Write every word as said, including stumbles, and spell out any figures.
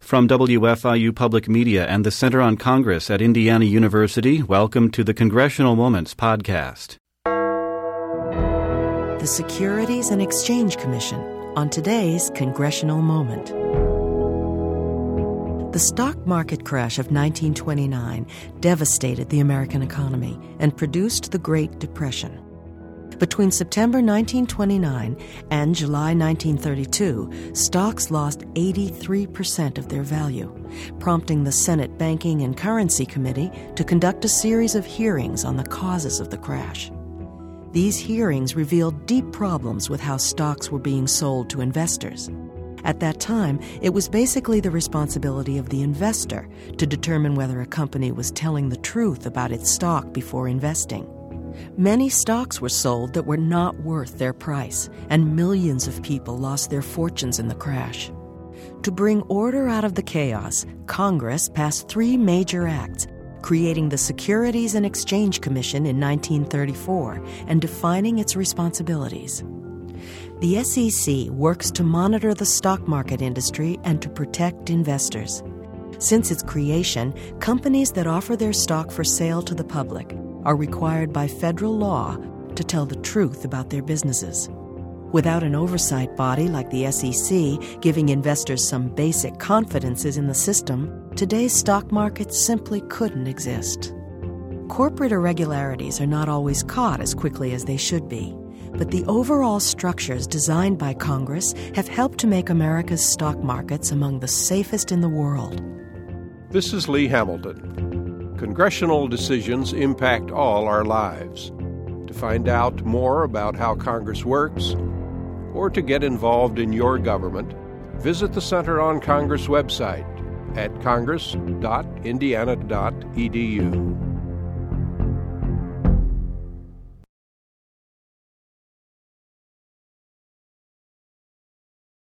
From W F I U Public Media and the Center on Congress at Indiana University, welcome to the Congressional Moments podcast. The Securities and Exchange Commission on today's Congressional Moment. The stock market crash of nineteen twenty-nine devastated the American economy and produced the Great Depression. Between September nineteen twenty-nine and July nineteen thirty-two, stocks lost eighty-three percent of their value, prompting the Senate Banking and Currency Committee to conduct a series of hearings on the causes of the crash. These hearings revealed deep problems with how stocks were being sold to investors. At that time, it was basically the responsibility of the investor to determine whether a company was telling the truth about its stock before investing. Many stocks were sold that were not worth their price, and millions of people lost their fortunes in the crash. To bring order out of the chaos, Congress passed three major acts, creating the Securities and Exchange Commission in nineteen thirty-four and defining its responsibilities. The S E C works to monitor the stock market industry and to protect investors. Since its creation, companies that offer their stock for sale to the public are required by federal law to tell the truth about their businesses. Without an oversight body like the S E C giving investors some basic confidences in the system, today's stock market simply couldn't exist. Corporate irregularities are not always caught as quickly as they should be, but the overall structures designed by Congress have helped to make America's stock markets among the safest in the world. This is Lee Hamilton. Congressional decisions impact all our lives. To find out more about how Congress works, or to get involved in your government, visit the Center on Congress website at congress dot indiana dot e d u.